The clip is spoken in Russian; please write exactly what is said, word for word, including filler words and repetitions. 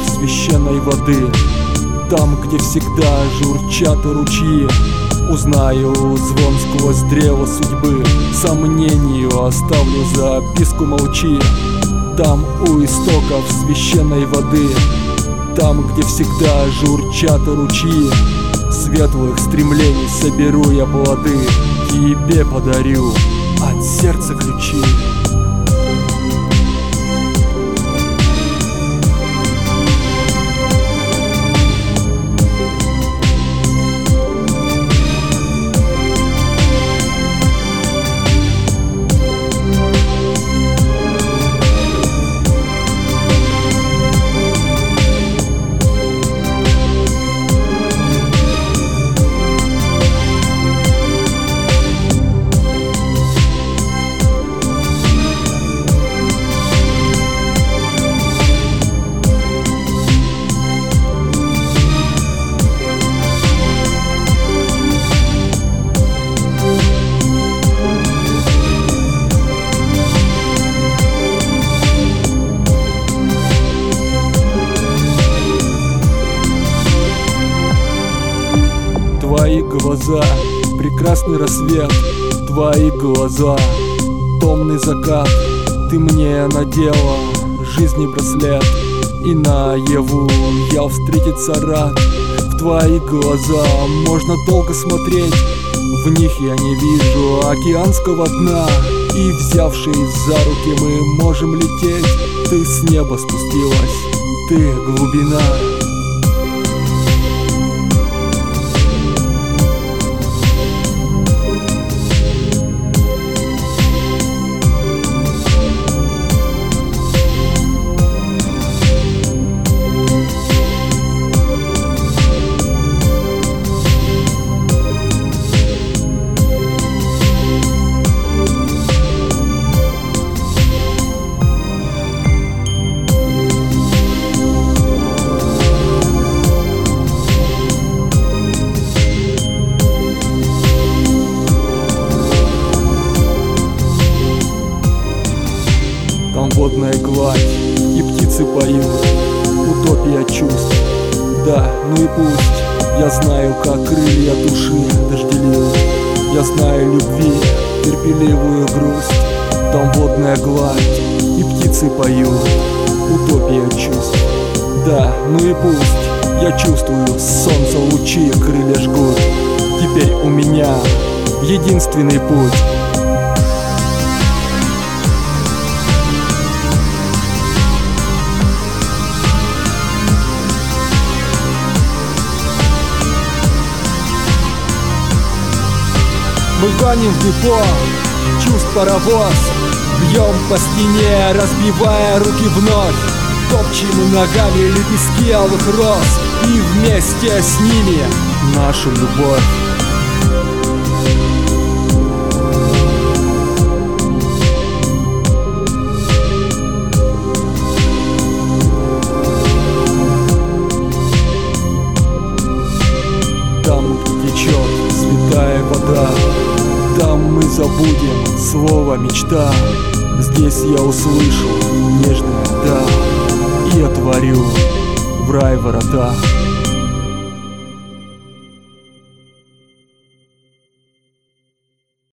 священной воды. Там, где всегда журчат ручьи, узнаю звон сквозь древо судьбы. Сомнению оставлю записку, молчи. Там у истоков священной воды, там, где всегда журчат ручьи, светлых стремлений соберу я плоды, тебе подарю от сердца ключи. Твои глаза, прекрасный рассвет, твои глаза, томный закат. Ты мне надела жизни браслет, и наяву я встретиться рад. В твои глаза можно долго смотреть, в них я не вижу океанского дна. И взявшись за руки мы можем лететь. Ты с неба спустилась, ты глубина. Там водная гладь и птицы поют, утопия чувств, да, ну и пусть. Я знаю, как крылья души дожделил, я знаю любви терпеливую грусть. Там водная гладь и птицы поют, утопия чувств, да, ну и пусть. Я чувствую, солнце лучи крылья жгут, теперь у меня единственный путь. Мы гоним в депо, чувств паровоз, бьем по стене, разбивая руки вновь. Топчем ногами лепестки алых роз, и вместе с ними нашу любовь. Там, где течет святая вода, там мы забудем слово мечта. Здесь я услышу нежное «да» и отворю в рай ворота.